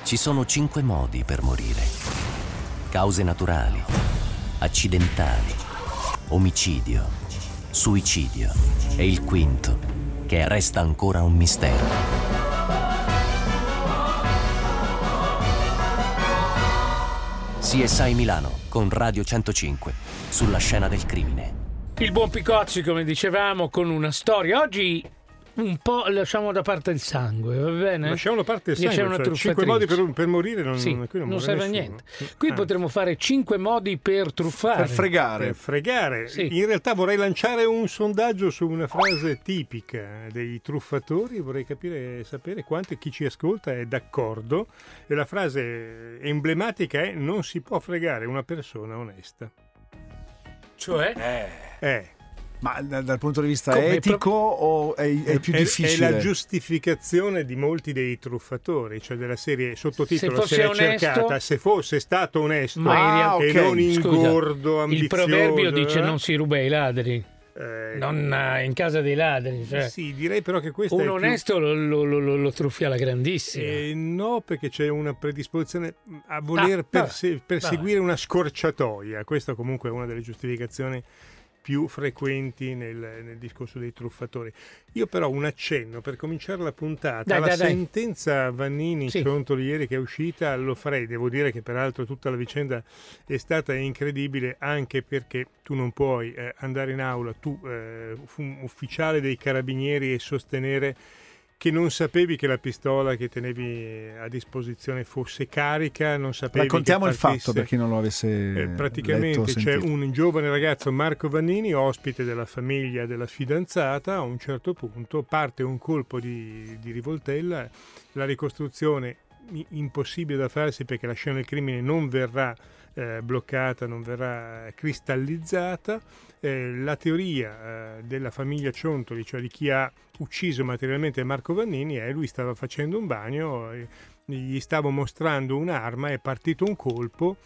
Ci sono 5 modi per morire. Cause naturali, accidentali, omicidio, suicidio e il quinto, che resta ancora un mistero. CSI Milano con Radio 105 sulla scena del crimine. Il buon Picozzi, come dicevamo, con una storia. Oggi un po' lasciamo da parte il sangue, va bene? Lasciamo da parte il sangue, cioè 5 modi per morire non serve a niente. Qui potremmo fare 5 modi per truffare. Per fregare. Per fregare. Sì. In realtà vorrei lanciare un sondaggio su una frase tipica dei truffatori, vorrei sapere quanto chi ci ascolta è d'accordo. E la frase emblematica è: non si può fregare una persona onesta. Cioè? Ma dal punto di vista etico o è più difficile? È la giustificazione di molti dei truffatori, cioè della serie sottotitolo se l'è cercata, se fosse stato onesto e non ingordo, ambizioso. Il proverbio dice non si ruba ai ladri. Non in casa dei ladri, cioè. Sì, direi però che questo un onesto lo truffi alla grandissima. No, perché c'è una predisposizione a voler perseguire una scorciatoia. Questa comunque è una delle giustificazioni più frequenti nel discorso dei truffatori. Io però un accenno per cominciare la puntata alla sentenza Vannini-Ciontoli ieri che è uscita lo farei. Devo dire che peraltro tutta la vicenda è stata incredibile, anche perché tu non puoi andare in aula, tu ufficiale dei carabinieri, e sostenere che non sapevi che la pistola che tenevi a disposizione fosse carica, non sapevi. Raccontiamo il fatto per chi non lo avesse praticamente letto, c'è sentito. Un giovane ragazzo, Marco Vannini, ospite della famiglia della fidanzata. A un certo punto parte un colpo di rivoltella, la ricostruzione impossibile da farsi perché la scena del crimine non verrà bloccata, non verrà cristallizzata. La teoria della famiglia Ciontoli, cioè di chi ha ucciso materialmente Marco Vannini, è: lui stava facendo un bagno, gli stavo mostrando un'arma, è partito un colpo.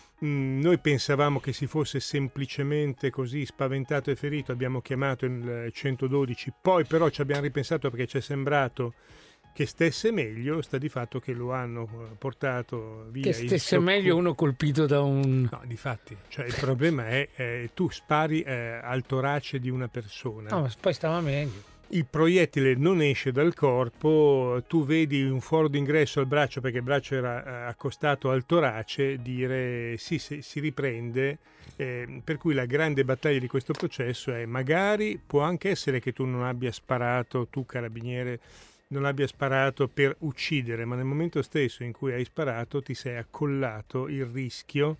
Noi pensavamo che si fosse semplicemente così spaventato e ferito, abbiamo chiamato il 112, poi però ci abbiamo ripensato perché ci è sembrato che stesse meglio. Sta di fatto che lo hanno portato via. Che stesse meglio uno colpito da un... No, difatti, cioè il problema è tu spari al torace di una persona. No, ma poi stava meglio. Il proiettile non esce dal corpo, tu vedi un foro d'ingresso al braccio perché il braccio era accostato al torace, dire sì, si riprende. Per cui la grande battaglia di questo processo è: magari può anche essere che tu non abbia sparato, tu carabiniere, non abbia sparato per uccidere, ma nel momento stesso in cui hai sparato ti sei accollato il rischio,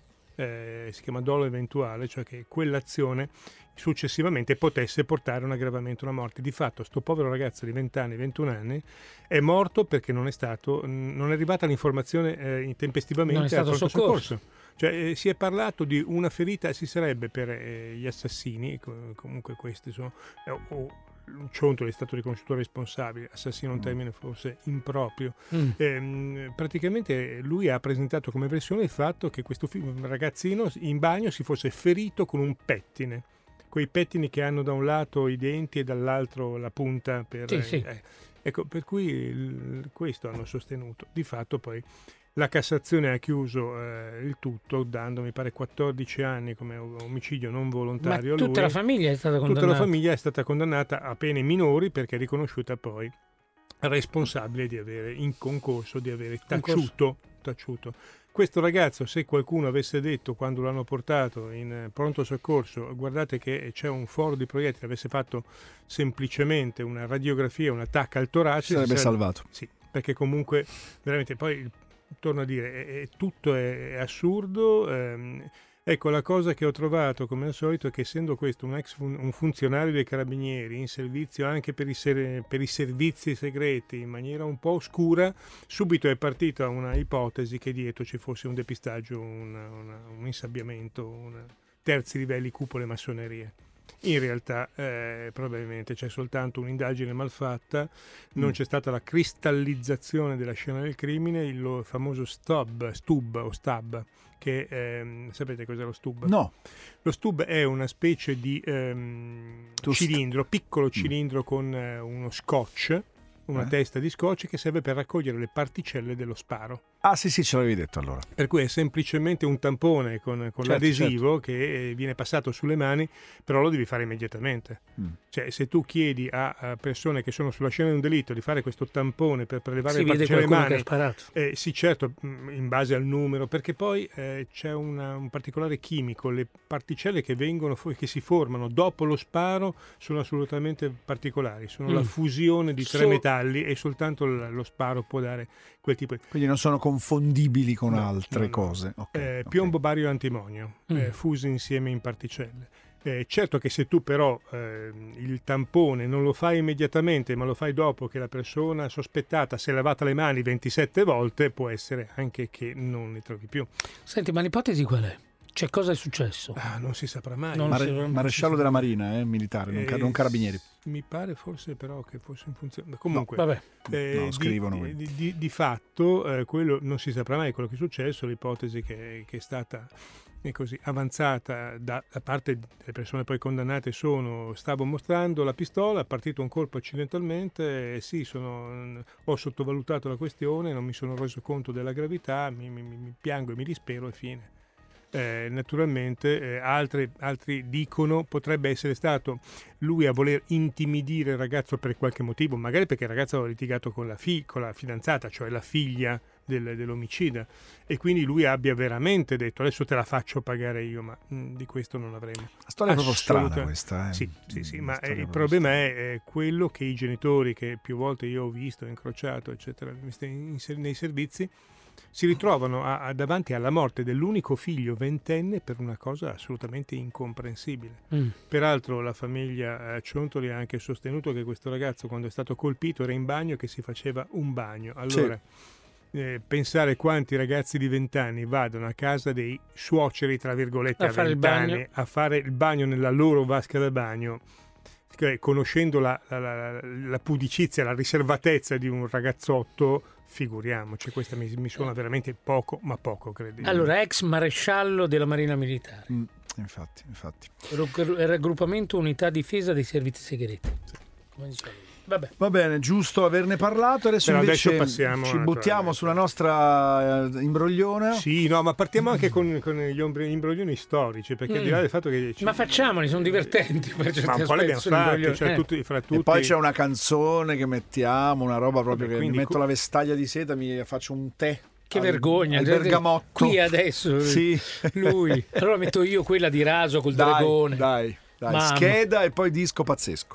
si chiama dolo eventuale, cioè che quell'azione successivamente potesse portare a un aggravamento, una morte. Di fatto sto povero ragazzo di 20 anni, 21 anni è morto perché non è arrivata l'informazione tempestivamente al pronto soccorso. Cioè, si è parlato di una ferita, si sarebbe per gli assassini, comunque questi sono... Ciontoli è stato riconosciuto responsabile, assassino è un termine forse improprio. Praticamente lui ha presentato come versione il fatto che questo ragazzino in bagno si fosse ferito con un pettine, quei pettini che hanno da un lato i denti e dall'altro la punta per... Sì. Ecco, per cui questo hanno sostenuto. Di fatto poi la Cassazione ha chiuso il tutto, dando mi pare 14 anni come omicidio non volontario. Ma tutta la famiglia è stata condannata? Tutta la famiglia è stata condannata a pene minori perché è riconosciuta poi responsabile di avere in concorso, di avere taciuto. Questo ragazzo, se qualcuno avesse detto quando l'hanno portato in pronto soccorso guardate che c'è un foro di proiettili, avesse fatto semplicemente una radiografia, un attacco al torace, sarebbe salvato. Sì, perché comunque veramente poi... Torno a dire, tutto è assurdo. Ecco, la cosa che ho trovato come al solito è che, essendo questo un funzionario dei carabinieri in servizio anche per i servizi segreti in maniera un po' oscura, subito è partita una ipotesi che dietro ci fosse un depistaggio, un insabbiamento, terzi livelli, cupole, massonerie. In realtà probabilmente c'è soltanto un'indagine malfatta, non c'è stata la cristallizzazione della scena del crimine, il famoso stub, che sapete cos'è lo stub? No. Lo stub è una specie di cilindro, piccolo cilindro con uno scotch, una testa di scotch che serve per raccogliere le particelle dello sparo. Ah sì, ce l'avevi detto allora. Per cui è semplicemente un tampone con l'adesivo che viene passato sulle mani, però lo devi fare immediatamente. Cioè, se tu chiedi a persone che sono sulla scena di un delitto di fare questo tampone per prelevare le particelle delle mani, sì, certo, in base al numero, perché poi c'è un particolare chimico, le particelle che che si formano dopo lo sparo sono assolutamente particolari, sono la fusione di tre metalli e soltanto lo sparo può dare quel tipo di... Quindi non sono confondibili con altre cose. Okay. Piombo, bario e antimonio fusi insieme in particelle. Certo che se tu però il tampone non lo fai immediatamente, ma lo fai dopo che la persona sospettata si è lavata le mani 27 volte, può essere anche che non ne trovi più. Senti, ma l'ipotesi qual è? Cioè, cosa è successo? Non si saprà mai. Maresciallo della Marina, militare, non carabinieri. Mi pare forse però che fosse in funzione. Comunque, no, scrivono. Di fatto, quello non si saprà mai quello che è successo. L'ipotesi che è stata così avanzata da parte delle persone poi condannate stavo mostrando la pistola, è partito un colpo accidentalmente, ho sottovalutato la questione, non mi sono reso conto della gravità, mi piango e mi dispero e fine. Naturalmente altri dicono potrebbe essere stato lui a voler intimidire il ragazzo per qualche motivo, magari perché il ragazzo aveva litigato con la fidanzata, cioè la figlia dell'omicida, e quindi lui abbia veramente detto adesso te la faccio pagare io, ma di questo non avremo. La storia è proprio strana questa. Sì, ma il problema è quello che i genitori, che più volte io ho visto, incrociato eccetera nei servizi, si ritrovano davanti alla morte dell'unico figlio ventenne per una cosa assolutamente incomprensibile. Peraltro la famiglia Ciontoli ha anche sostenuto che questo ragazzo, quando è stato colpito, era in bagno e che si faceva un bagno. Allora, pensare quanti ragazzi di 20 anni vadano a casa dei suoceri, tra virgolette, a 20 anni a fare il bagno nella loro vasca da bagno, conoscendo la pudicizia, la riservatezza di un ragazzotto, figuriamoci, questa mi suona veramente poco credibile. Allora, ex maresciallo della Marina Militare. Infatti. Raggruppamento Unità Difesa dei Servizi Segreti. Sì. Come dicevo. Vabbè. Va bene, giusto averne parlato. Adesso invece ci buttiamo sulla nostra imbrogliona. Sì, no, ma partiamo anche con gli imbroglioni storici, perché al di là del fatto che ma facciamoli, sono divertenti per certi ma un po' le abbiamo fatti, cioè fra tutti. E poi c'è una canzone che mettiamo, una roba proprio che mi metto la vestaglia di seta, mi faccio un tè. Che vergogna, al bergamotto. Qui adesso sì. Lui. Allora metto io quella di raso col dragone. Dai. Scheda e poi disco pazzesco.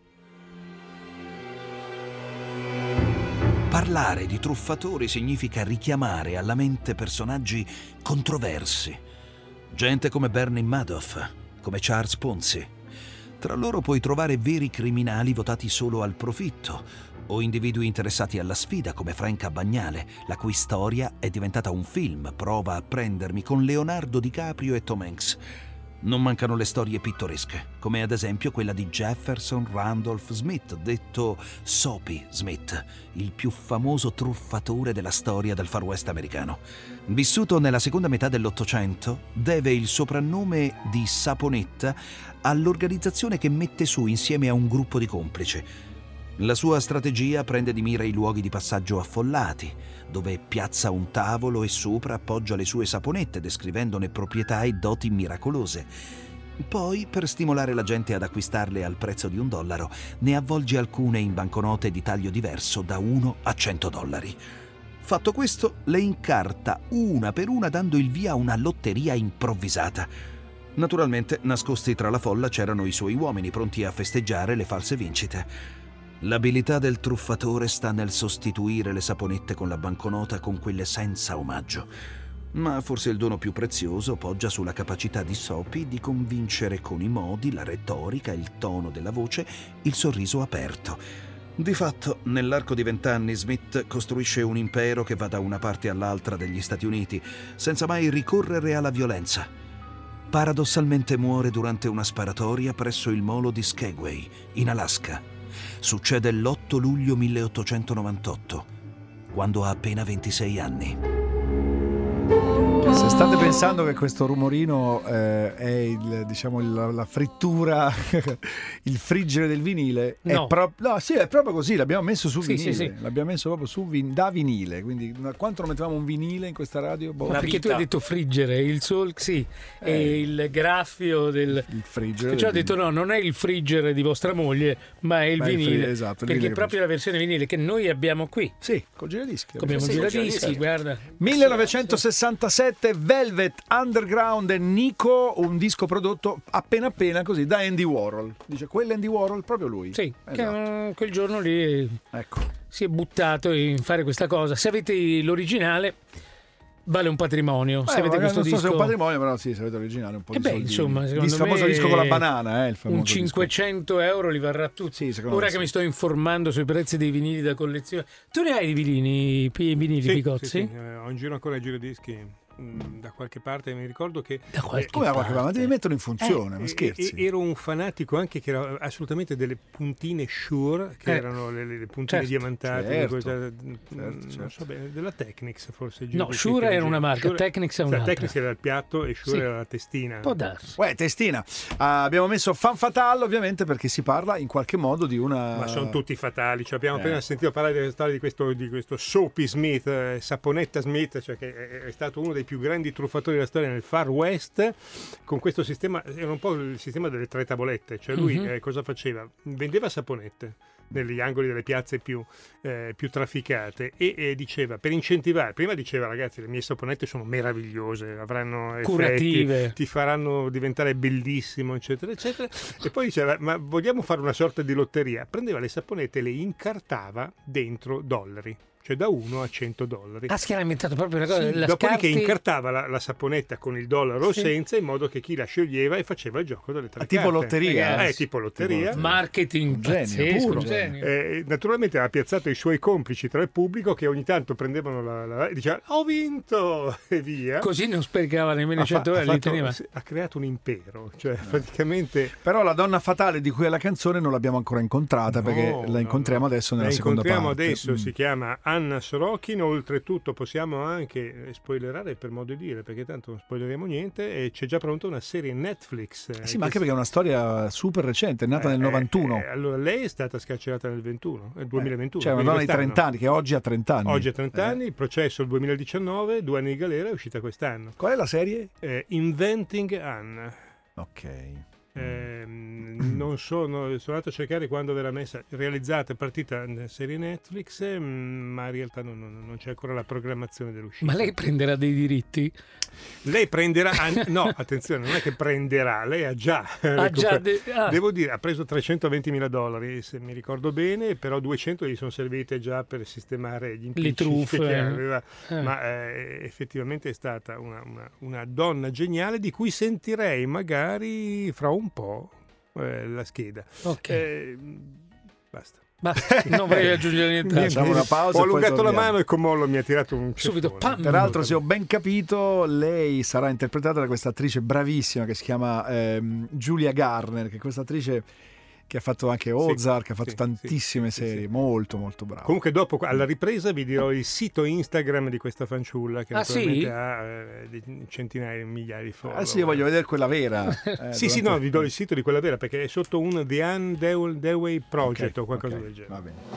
Parlare di truffatori significa richiamare alla mente personaggi controversi. Gente come Bernie Madoff, come Charles Ponzi. Tra loro puoi trovare veri criminali votati solo al profitto, o individui interessati alla sfida come Franca Bagnale, la cui storia è diventata un film, Prova a prendermi, con Leonardo DiCaprio e Tom Hanks. Non mancano le storie pittoresche, come ad esempio quella di Jefferson Randolph Smith, detto Soapy Smith, il più famoso truffatore della storia del Far West americano. Vissuto nella seconda metà dell'Ottocento, deve il soprannome di Saponetta all'organizzazione che mette su insieme a un gruppo di complici. La sua strategia prende di mira i luoghi di passaggio affollati, dove piazza un tavolo e sopra appoggia le sue saponette, descrivendone proprietà e doti miracolose. Poi, per stimolare la gente ad acquistarle al prezzo di $1, ne avvolge alcune in banconote di taglio diverso, da $1 a $100. Fatto questo, le incarta una per una, dando il via a una lotteria improvvisata. Naturalmente, nascosti tra la folla c'erano i suoi uomini, pronti a festeggiare le false vincite. L'abilità del truffatore sta nel sostituire le saponette con la banconota con quelle senza omaggio. Ma forse il dono più prezioso poggia sulla capacità di Soapy di convincere con i modi, la retorica, il tono della voce, il sorriso aperto. Di fatto, nell'arco di 20 anni, Smith costruisce un impero che va da una parte all'altra degli Stati Uniti, senza mai ricorrere alla violenza. Paradossalmente muore durante una sparatoria presso il molo di Skagway, in Alaska. Succede l'8 luglio 1898, quando ha appena 26 anni. State pensando che questo rumorino è la frittura, il friggere del vinile? No. No, sì, è proprio così, l'abbiamo messo su vinile. Sì. L'abbiamo messo proprio da vinile, quindi quanto non mettevamo un vinile in questa radio? Perché tu hai detto friggere, il e il graffio del il friggere. Cioè ho detto no, non è il friggere di vostra moglie, ma è il vinile. Esatto, perché è proprio la versione vinile che noi abbiamo qui. Sì, col giradischi. Abbiamo un giradischi, guarda. 1967, Velvet Underground e Nico, un disco prodotto appena così da Andy Warhol. Dice quell'Andy Warhol, proprio lui. Sì, esatto. Che quel giorno lì si è buttato in fare questa cosa. Se avete l'originale vale un patrimonio. Se avete questo disco, non so se è un patrimonio, però sì, se avete l'originale un po' di soldi. Insomma, secondo il famoso disco con la banana, il famoso un 500 euro li varrà tutti. Sì, ora che mi sto informando sui prezzi dei vinili da collezione. Tu ne hai di vinili Picozzi? Sì. Ho in giro ancora i giradischi da qualche parte, mi ricordo che da qualche parte, ma devi metterlo in funzione, ma scherzi. Ero un fanatico anche che era assolutamente delle puntine Shure, che erano le puntine diamantate, non so bene, della Technics forse. No, Shure era una marca, Technics è un'altra. Technics era il piatto e Shure era la testina. Può darsi. Testina. Abbiamo messo Fan Fatale ovviamente perché si parla in qualche modo di una... Ma sono tutti fatali, cioè, abbiamo appena sentito parlare della storia di questo Soapy Smith, Saponetta Smith, cioè che è stato uno dei più grandi truffatori della storia nel Far West, con questo sistema, era un po' il sistema delle 3 tavolette, cioè lui cosa faceva? Vendeva saponette negli angoli delle piazze più trafficate e diceva, per incentivare, prima diceva ragazzi le mie saponette sono meravigliose, avranno curative, effetti, ti faranno diventare bellissimo eccetera eccetera, e poi diceva ma vogliamo fare una sorta di lotteria, prendeva le saponette e le incartava dentro dollari, cioè da 1 a $100. Che era inventato proprio una cosa. Dopodiché incartava la saponetta con il dollaro senza, in modo che chi la scioglieva e faceva il gioco delle 3 tipo carte. lotteria. Tipo lotteria. Marketing genio. Naturalmente aveva piazzato i suoi complici tra il pubblico che ogni tanto prendevano e dicevano ho vinto e via. Così non sprecava nemmeno 100 euro, li teneva. Ha creato un impero, cioè praticamente. Però la donna fatale di cui è la canzone non l'abbiamo ancora incontrata, perché la incontriamo adesso nella seconda parte. La incontriamo adesso, si chiama Anna Sorokin. Oltretutto possiamo anche spoilerare, per modo di dire, perché tanto non spoileriamo niente, e c'è già pronta una serie Netflix. Sì, ma anche perché è una storia super recente, è nata nel 91. Allora lei è stata scarcerata nel 2021. Cioè una donna di 30 anni, che oggi ha 30 anni. Oggi ha 30 anni, il processo il 2019, 2 anni di galera, è uscita quest'anno. Qual è la serie? Inventing Anne. Ok. Non sono andato a cercare quando verrà realizzata, è partita in serie Netflix, ma in realtà non c'è ancora la programmazione dell'uscita. Ma lei prenderà dei diritti? Lei prenderà, no, attenzione, non è che prenderà, lei ha già devo dire, ha preso $320.000, se mi ricordo bene, però 200 gli sono servite già per sistemare gli impicci, le truffe che aveva, ma effettivamente è stata una donna geniale di cui sentirei magari fra un po' la scheda. Ok. Basta. Non vorrei aggiungere niente. Facciamo una pausa. Ho allungato la mano e con Mollo mi ha tirato un subito. Peraltro, se ho ben capito, lei sarà interpretata da questa attrice bravissima che si chiama Julia Garner, che è questa attrice che ha fatto anche Ozark, che ha fatto tantissime serie, molto molto brava. Comunque dopo, alla ripresa, vi dirò il sito Instagram di questa fanciulla, che naturalmente ha centinaia, migliaia di follower. Sì, io voglio vedere quella vera. No, vi do il sito di quella vera, perché è sotto un The Anne Dewey Project o qualcosa del genere. Va bene.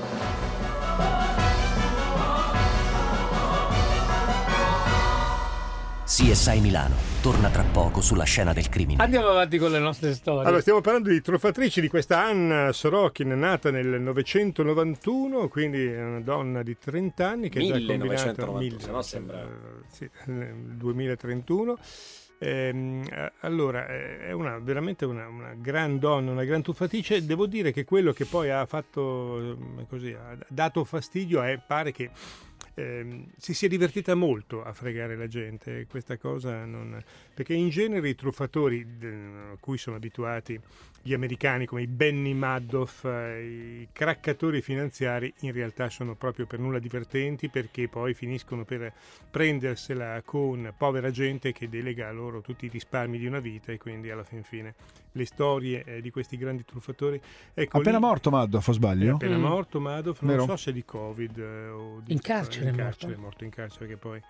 CSI Milano torna tra poco sulla scena del crimine. Andiamo avanti con le nostre storie. Allora, stiamo parlando di truffatrici, di questa Anna Sorokin, nata nel 1991, quindi è una donna di 30 anni che 1991, se no sembra nel 2031. Allora è veramente una gran donna, una gran truffatrice. Devo dire che quello che poi ha fatto ha dato fastidio pare che si sia divertita molto a fregare la gente. Questa cosa perché in genere i truffatori a cui sono abituati gli americani, come i Benny Madoff, i craccatori finanziari, in realtà sono proprio per nulla divertenti, perché poi finiscono per prendersela con povera gente che delega a loro tutti i risparmi di una vita, e quindi alla fine le storie di questi grandi truffatori. Appena morto Madoff, o sbaglio? È appena morto Madoff, non Vero? so se di Covid o di in carcere è morto in carcere, che poi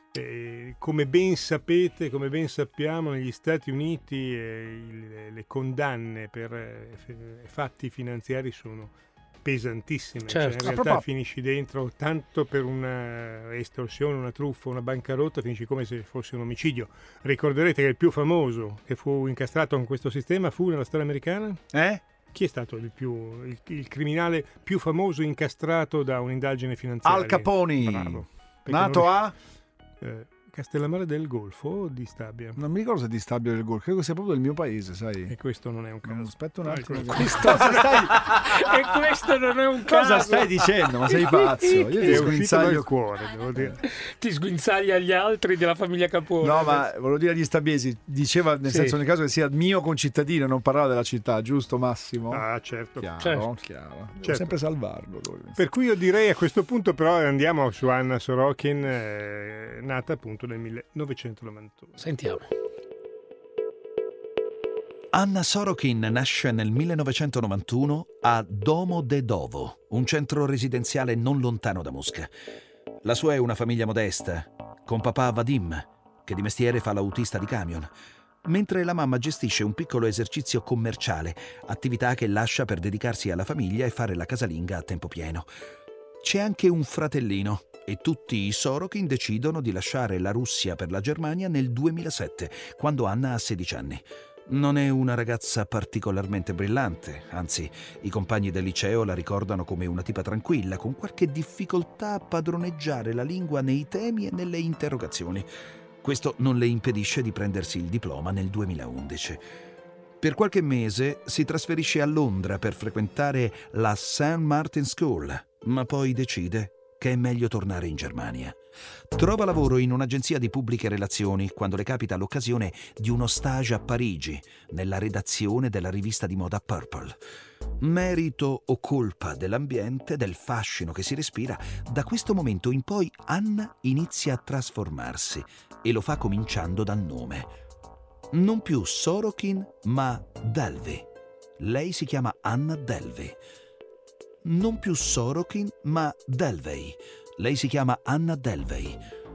Come ben sapete, come ben sappiamo, negli Stati Uniti le condanne per fatti finanziari sono pesantissime. Certo. Cioè, in realtà finisci dentro tanto per una estorsione, una truffa, una bancarotta, finisci come se fosse un omicidio. Ricorderete che il più famoso che fu incastrato con questo sistema fu nella storia americana? Chi è stato il criminale più famoso incastrato da un'indagine finanziaria? Al Capone. Bravo. Nato a Castellammare del Golfo o di Stabia? Non mi ricordo se di Stabia del Golfo, credo sia proprio del mio paese, sai. E questo non è un caso. Aspetta un attimo. Questo non è un caso. Cosa stai dicendo? Ma sei pazzo? Io ti sguinzaglio il cuore, devo dire. Ti sguinzaglia gli altri della famiglia Capone. No, ma volevo dire agli stabiesi, diceva nel senso nel caso che sia mio concittadino, non parlava della città, giusto Massimo? Ah, certo. Chiaro. Devo sempre salvarlo. Per cui io direi a questo punto però andiamo su Anna Sorokin, nata appunto nel 1991. Sentiamo. Anna Sorokin nasce nel 1991 a Domodedovo, un centro residenziale non lontano da Mosca. La sua è una famiglia modesta, con papà Vadim, che di mestiere fa l'autista di camion, mentre la mamma gestisce un piccolo esercizio commerciale, attività che lascia per dedicarsi alla famiglia e fare la casalinga a tempo pieno. C'è anche un fratellino, e tutti i Sorokin decidono di lasciare la Russia per la Germania nel 2007, quando Anna ha 16 anni. Non è una ragazza particolarmente brillante, anzi, i compagni del liceo la ricordano come una tipa tranquilla, con qualche difficoltà a padroneggiare la lingua nei temi e nelle interrogazioni. Questo non le impedisce di prendersi il diploma nel 2011. Per qualche mese si trasferisce a Londra per frequentare la St. Martin's School, ma poi decide che è meglio tornare in Germania. Trova lavoro in un'agenzia di pubbliche relazioni quando le capita l'occasione di uno stage a Parigi, nella redazione della rivista di moda Purple. Merito o colpa dell'ambiente, del fascino che si respira, da questo momento in poi Anna inizia a trasformarsi e lo fa cominciando dal nome. Non più Sorokin, ma Delvey. Lei si chiama Anna Delvey. Non più Sorokin, ma Delvey. Lei si chiama Anna Delvey.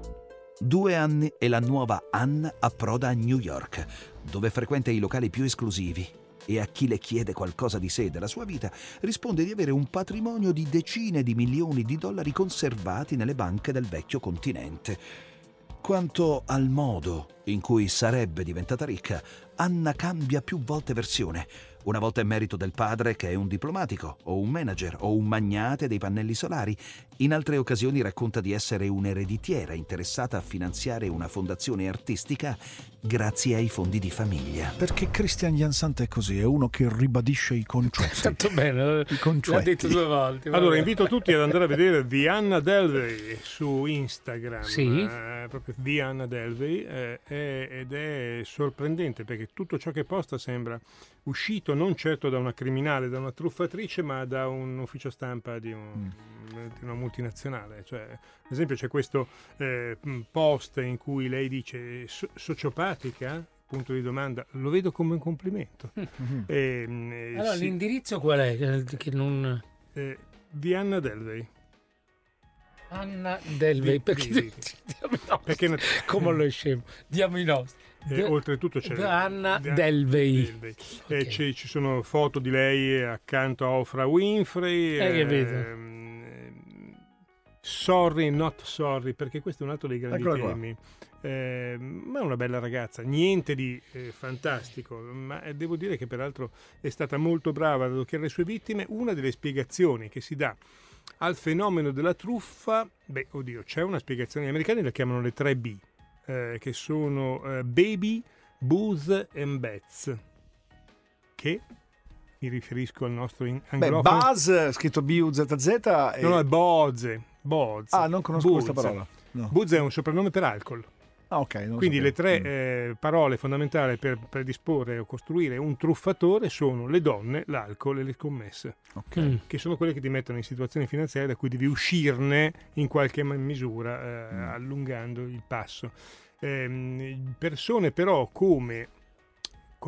2 anni e la nuova Anna approda a New York, dove frequenta i locali più esclusivi e a chi le chiede qualcosa di sé, della sua vita, risponde di avere un patrimonio di decine di milioni di dollari conservati nelle banche del vecchio continente. Quanto al modo in cui sarebbe diventata ricca, Anna cambia più volte versione. Una volta è merito del padre, che è un diplomatico, o un manager, o un magnate dei pannelli solari. In altre occasioni racconta di essere un'ereditiera interessata a finanziare una fondazione artistica grazie ai fondi di famiglia. Perché Christian Jansson è così, è uno che ribadisce i concetti. Fatto bene, i concetti. l'ha detto 2 volte. Allora invito tutti ad andare a vedere The Anna Delvey su Instagram. Sì. Proprio The Anna Delvey, ed è sorprendente perché tutto ciò che posta sembra uscito non certo da una criminale, da una truffatrice, ma da un ufficio stampa di una multinazionale. Cioè, ad esempio c'è questo post in cui lei dice sociopatica? Punto di domanda. Lo vedo come un complimento. Allora l'indirizzo qual è? Che non... di Anna Delvey. Anna Delvey, perché come lo scemo, diamo i nostri. Oltretutto c'è Anna Delvey. Okay. Ci sono foto di lei accanto a Oprah Winfrey. Che vedo. Sorry, not sorry, perché questo è un altro dei grandi temi. Ma è una bella ragazza, niente di fantastico, ma devo dire che peraltro è stata molto brava ad adocchiare le sue vittime. Una delle spiegazioni che si dà al fenomeno della truffa, c'è una spiegazione, gli americani la chiamano le 3B, che sono baby, booze and bets, che mi riferisco al nostro anglofono. Buzz, scritto B-U-Z-Z. No, è Boze. Ah, non conosco questa parola. No. Booze è un soprannome per alcol. Ah, ok. Quindi le 3 parole fondamentali per predisporre o costruire un truffatore sono le donne, l'alcol e le scommesse, che sono quelle che ti mettono in situazioni finanziarie da cui devi uscirne in qualche misura, allungando il passo. Persone però come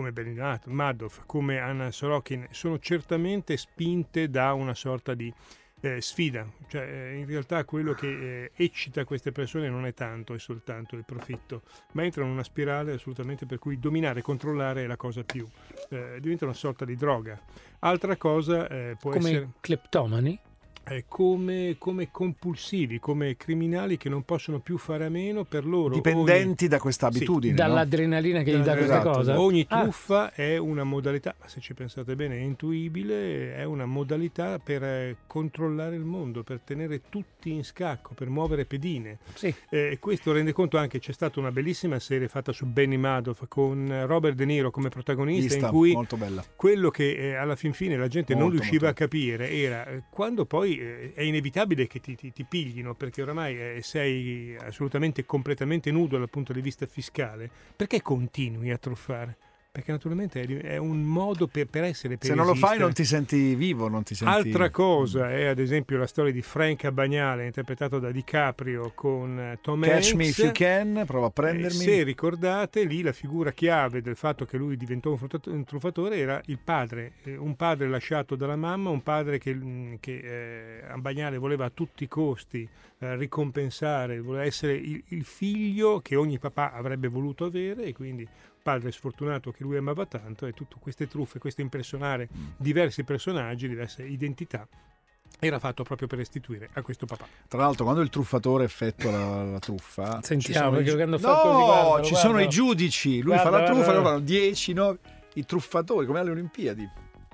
Bernie Madoff, come Anna Sorokin, sono certamente spinte da una sorta di sfida, cioè in realtà quello che eccita queste persone non è soltanto il profitto, ma entrano in una spirale assolutamente per cui dominare, controllare è la cosa più, diventa una sorta di droga. Altra cosa può come essere cleptomani, come compulsivi, come criminali che non possono più fare a meno per loro. Dipendenti da questa abitudine. Dall'adrenalina che gli dà questa cosa. Ogni truffa è una modalità, ma se ci pensate bene è intuibile, è una modalità per controllare il mondo, per tenere tutti in scacco, per muovere pedine. Sì. Questo rende conto anche, c'è stata una bellissima serie fatta su Benny Madoff con Robert De Niro come protagonista, in cui molto bella. Quello che alla fin fine la gente non riusciva a capire era quando poi è inevitabile che ti piglino, perché oramai sei assolutamente completamente nudo dal punto di vista fiscale, perché continui a truffare? Perché naturalmente è un modo per essere, per se non lo esistere. fai non ti senti vivo, non ti senti... Altra cosa è ad esempio la storia di Frank Abagnale, interpretato da DiCaprio con Tom Hanks. Catch me if you can, prova a prendermi. Se ricordate, lì la figura chiave del fatto che lui diventò un truffatore era il padre, un padre lasciato dalla mamma, un padre che Abagnale voleva a tutti i costi ricompensare, voleva essere il figlio che ogni papà avrebbe voluto avere, e quindi padre sfortunato che lui amava tanto, e tutte queste truffe, questo impersonare diversi personaggi, diverse identità, era fatto proprio per restituire a questo papà. Tra l'altro, quando il truffatore effettua la truffa, sentiamo ci sono sono i giudici, lui fa la truffa, loro fanno 10, 9, i truffatori, come alle Olimpiadi.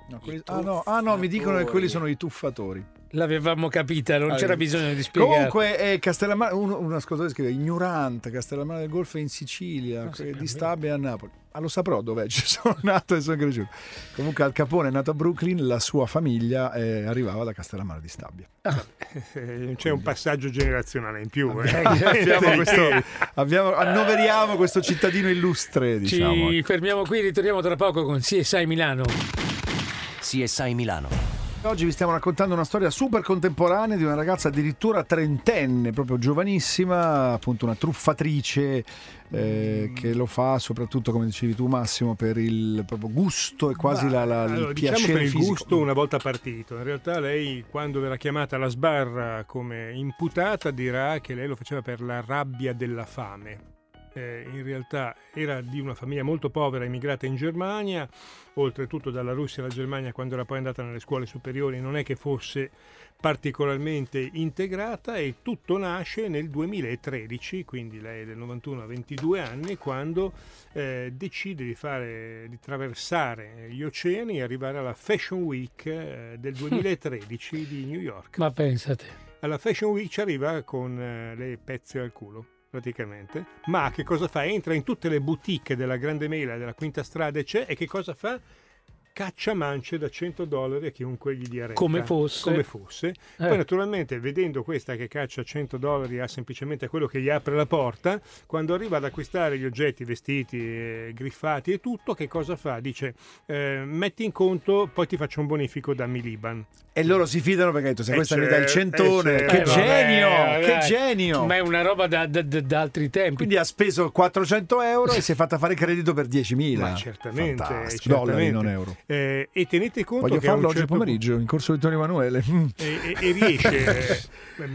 No, mi dicono che quelli sono i tuffatori. L'avevamo capita, non c'era bisogno di spiegare. Comunque Castellammare, un ascoltatore scrive ignorante, Castellammare del Golfo è in Sicilia, di Stabia a Napoli. Lo saprò dov'è, ci sono nato e sono cresciuto. Comunque Al Capone è nato a Brooklyn, la sua famiglia arrivava da Castellammare di Stabia. C'è un passaggio generazionale in più. Annoveriamo questo cittadino illustre, diciamo. Ci fermiamo qui, ritorniamo tra poco con CSI Milano. CSI Milano. Oggi vi stiamo raccontando una storia super contemporanea di una ragazza addirittura trentenne, proprio giovanissima, appunto una truffatrice che lo fa soprattutto, come dicevi tu Massimo, per il proprio gusto e quasi il piacere per il fisico. gusto una volta partito. In realtà lei, quando verrà chiamata alla sbarra come imputata, dirà che lei lo faceva per la rabbia della fame. In realtà era di una famiglia molto povera, immigrata in Germania, oltretutto dalla Russia alla Germania. Quando era poi andata nelle scuole superiori non è che fosse particolarmente integrata, e tutto nasce nel 2013, quindi lei è del 91 a 22 anni, quando decide di traversare gli oceani e arrivare alla Fashion Week del 2013 di New York. Ma pensate, alla Fashion Week ci arriva con le pezze al culo, praticamente. Ma che cosa fa? Entra in tutte le boutique della Grande Mela, della Quinta Strada, e che cosa fa? Caccia mance da $100 a chiunque gli dia retta. Come fosse. Poi naturalmente, vedendo questa che caccia $100 a semplicemente quello che gli apre la porta, quando arriva ad acquistare gli oggetti, vestiti, griffati e tutto, che cosa fa? Dice metti in conto, poi ti faccio un bonifico da Miliban. E loro si fidano perché se questa mi dà il centone, che genio! Ma è una roba da altri tempi. Quindi ha speso €400 e si è fatta fare credito per 10.000. Ma certamente. Dollari, non euro. E tenete conto voglio che farlo oggi pomeriggio in corso Vittorio Emanuele. E riesce,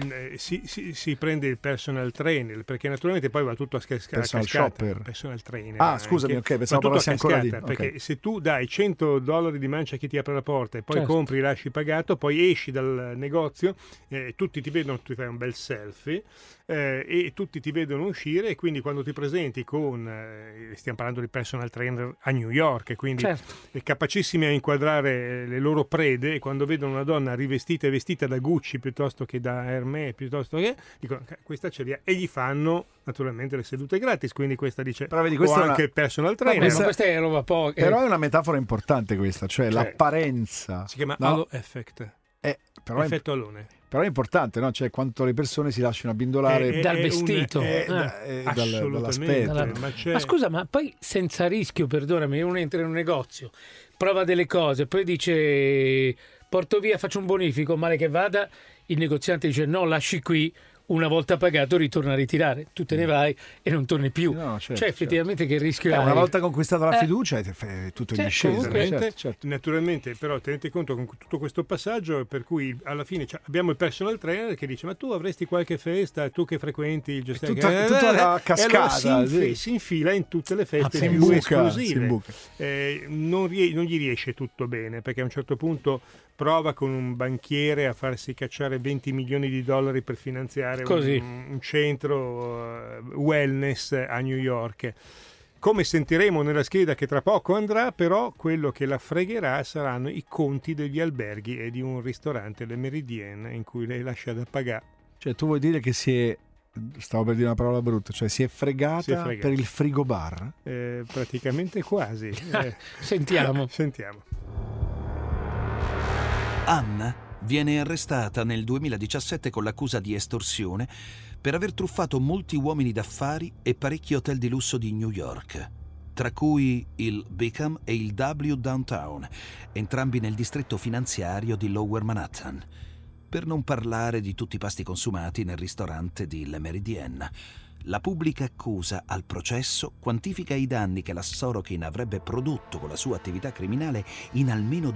si prende il personal trainer, perché naturalmente poi va tutto a cascata. Personal trainer. Scusami, ok, pensavo parlassi ancora di... Perché se tu dai $100 di mancia a chi ti apre la porta e poi compri, lasci pagato, poi esci dal negozio, tutti ti vedono, tu fai un bel selfie e tutti ti vedono uscire, e quindi quando ti presenti con stiamo parlando di personal trainer a New York, e quindi capacissimi a inquadrare le loro prede, e quando vedono una donna rivestita e vestita da Gucci piuttosto che da Hermès, piuttosto che dicono questa ce li ha, e gli fanno naturalmente le sedute gratis. Quindi questa dice però vedi, questa anche il personal trainer. Questa è roba poca. Però è una metafora importante questa, cioè l'apparenza. Si chiama halo effect. Però effetto alone. Però è importante, no? Cioè quanto le persone si lasciano abbindolare dal vestito, dall'aspetto. Ma scusa, ma poi senza rischio, perdonami, uno entra in un negozio, prova delle cose, poi dice porto via, faccio un bonifico, male che vada, il negoziante dice no, lasci qui, una volta pagato ritorna a ritirare, tu te ne vai e non torni più. No, certo, cioè effettivamente che rischio hai? Una volta conquistata la fiducia è tutto in discesa. Naturalmente, però tenete conto con tutto questo passaggio per cui alla fine abbiamo il personal trainer che dice: ma tu avresti qualche festa, tu che frequenti il gestore, tutta la cascata, allora si infila in tutte le feste più esclusive. Non gli riesce tutto bene, perché a un certo punto prova con un banchiere a farsi cacciare $20 milioni per finanziare un centro wellness a New York. Come sentiremo nella scheda che tra poco andrà, però quello che la fregherà saranno i conti degli alberghi e di un ristorante, le Méridien, in cui lei lascia da pagare. Cioè tu vuoi dire che stavo per dire una parola brutta, cioè si è fregata per il frigobar? Praticamente quasi. Sentiamo. Anna viene arrestata nel 2017 con l'accusa di estorsione per aver truffato molti uomini d'affari e parecchi hotel di lusso di New York, tra cui il Beacon e il W Downtown, entrambi nel distretto finanziario di Lower Manhattan. Per non parlare di tutti i pasti consumati nel ristorante di Le Méridien. La pubblica accusa al processo quantifica i danni che la Sorokin avrebbe prodotto con la sua attività criminale in almeno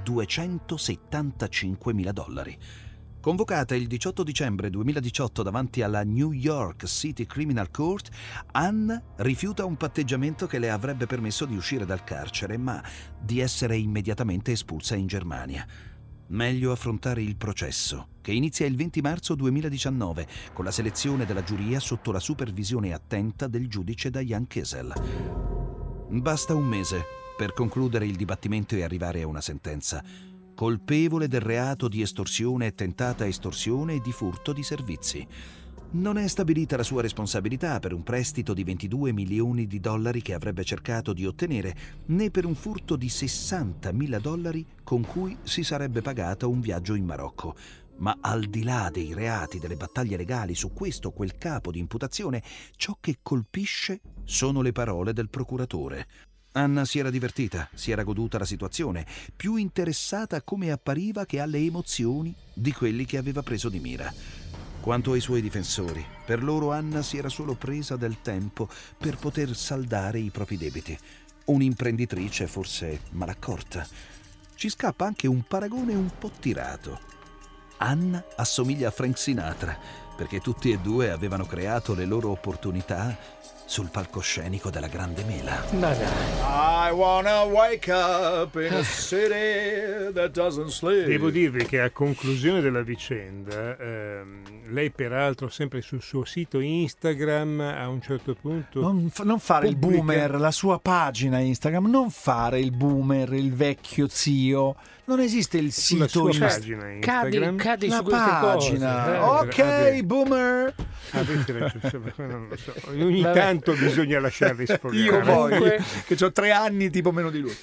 $275.000. Convocata il 18 dicembre 2018 davanti alla New York City Criminal Court, Anna rifiuta un patteggiamento che le avrebbe permesso di uscire dal carcere, ma di essere immediatamente espulsa in Germania. Meglio affrontare il processo, che inizia il 20 marzo 2019 con la selezione della giuria sotto la supervisione attenta del giudice Diane Kessel. Basta un mese per concludere il dibattimento e arrivare a una sentenza. Colpevole del reato di estorsione e tentata estorsione e di furto di servizi. Non è stabilita la sua responsabilità per un prestito di $22 milioni che avrebbe cercato di ottenere, né per un furto di $60.000 con cui si sarebbe pagato un viaggio in Marocco. Ma al di là dei reati, delle battaglie legali su questo o quel capo di imputazione, ciò che colpisce sono le parole del procuratore. Anna si era divertita, si era goduta la situazione, più interessata a come appariva che alle emozioni di quelli che aveva preso di mira. Quanto ai suoi difensori, per loro Anna si era solo presa del tempo per poter saldare i propri debiti. Un'imprenditrice forse malaccorta. Ci scappa anche un paragone un po' tirato. Anna assomiglia a Frank Sinatra, perché tutti e due avevano creato le loro opportunità sul palcoscenico della Grande Mela. I wanna wake up in a city that doesn't sleep. Devo dirvi che a conclusione della vicenda, lei peraltro sempre sul suo sito Instagram a un certo punto non fare il boomer, la sua pagina Instagram, non fare il boomer, il vecchio zio. Non esiste il sito pagina Instagram. Cadi la su queste pagina. Ok, boomer. Non lo so. Ogni tanto bisogna lasciarli sfogare. Io voglio, che ho 3 anni tipo meno di lui.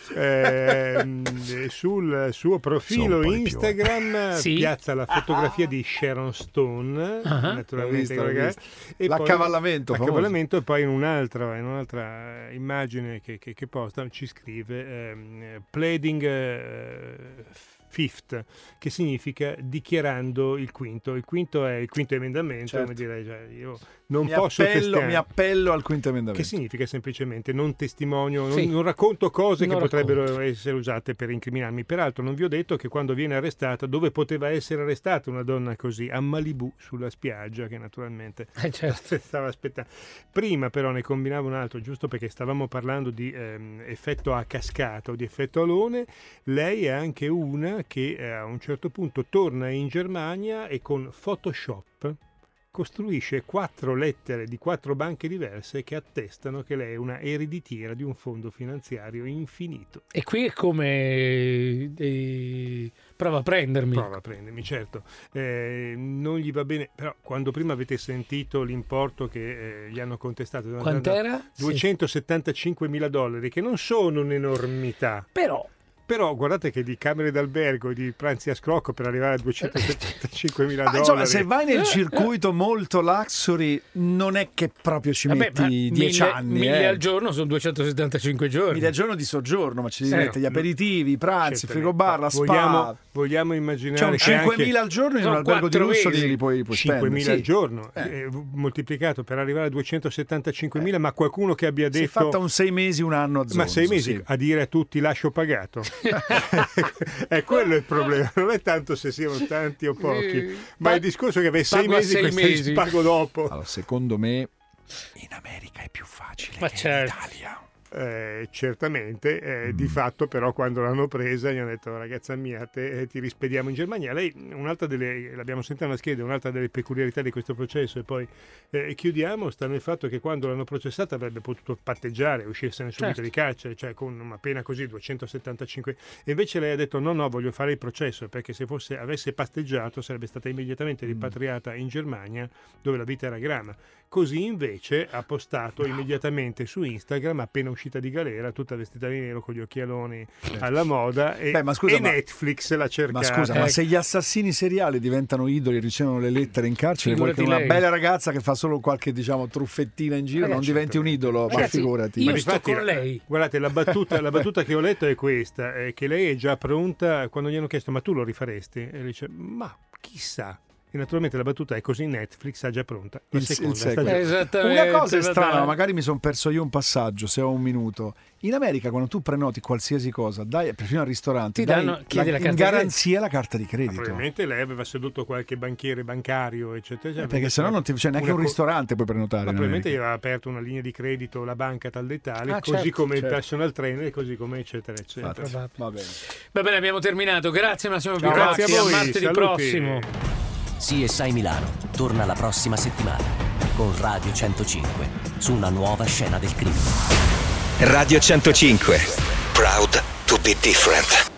Sul suo profilo Instagram piazza la fotografia di Sharon Stone, naturalmente, e l'accavallamento e poi in un'altra immagine che posta ci scrive pleading fifth, che significa dichiarando il quinto. Il quinto è il quinto emendamento, certo. Come dire, cioè, io non posso testimoniare. Mi appello al quinto emendamento. Che significa semplicemente non testimonio, non racconto cose che potrebbero essere usate per incriminarmi. Peraltro non vi ho detto che quando viene arrestata, dove poteva essere arrestata una donna così? A Malibu, sulla spiaggia, che naturalmente stava aspettando. Prima però ne combinavo un altro, giusto perché stavamo parlando di effetto a cascata o di effetto alone. Lei è anche una che a un certo punto torna in Germania e con Photoshop costruisce 4 lettere di 4 banche diverse che attestano che lei è una ereditiera di un fondo finanziario infinito. E qui è come prova a prendermi, certo. Non gli va bene, però quando prima avete sentito l'importo che gli hanno contestato, quant'era? $275.000, che non sono un'enormità, però Però guardate che di camere d'albergo, di pranzi a scrocco per arrivare a $275.000. Insomma, se vai nel circuito molto luxury non è che proprio ci metti 10 anni. 1000 al giorno sono 275 giorni. 1000 al giorno di soggiorno, ma ci devi mettere gli aperitivi, i pranzi, il frigobar, la spa. Vogliamo immaginare che 5.000 al giorno in un albergo di lusso li puoi 5.000 al giorno, moltiplicato per arrivare a 275.000, ma qualcuno che abbia detto... Si è fatta un 6 mesi, un anno a Zonzo. Ma 6 mesi a dire a tutti lascio pagato. È quello il problema, non è tanto se siano tanti o pochi, ma il discorso è che per 6 mesi pago dopo. Allora, secondo me in America è più facile che in Italia. Certamente, di fatto però quando l'hanno presa gli hanno detto ragazza mia ti rispediamo in Germania. Lei, l'abbiamo sentita una scheda, un'altra delle peculiarità di questo processo, e poi chiudiamo, sta nel fatto che quando l'hanno processata avrebbe potuto patteggiare, uscirsene subito di carcere, cioè con una pena così 275, e invece lei ha detto no, voglio fare il processo, perché se avesse patteggiato sarebbe stata immediatamente rimpatriata in Germania, dove la vita era grama. Così invece ha postato immediatamente su Instagram, appena uscita di galera, tutta vestita di nero con gli occhialoni alla moda, e Netflix l'ha cercata. Ma scusa, ma se gli assassini seriali diventano idoli e ricevono le lettere in carcere, vuoi che una bella ragazza che fa solo qualche truffettina in giro non diventi un idolo? Ma figurati. Io sto con lei. Guardate, la battuta che ho letto è questa, è che lei è già pronta. Quando gli hanno chiesto ma tu lo rifaresti? E dice ma chissà. E naturalmente la battuta è così: Netflix ha già pronta la seconda stagione. Una cosa è strana, magari mi sono perso io un passaggio, se ho un minuto. In America quando tu prenoti qualsiasi cosa, dai, perfino al ristorante, chiedi in garanzia la carta di credito. Probabilmente lei aveva seduto qualche banchiere bancario, eccetera. Perché sennò non c'è neanche un ristorante puoi prenotare. Ma probabilmente gli aveva aperto una linea di credito la banca tal e tale, così come il personal trainer, così come eccetera. Va bene, abbiamo terminato. Grazie Massimo Piccoli. Grazie a voi. Martedì prossimo. CSI Milano torna la prossima settimana con Radio 105 su una nuova scena del crimine. Radio 105. Proud to be different.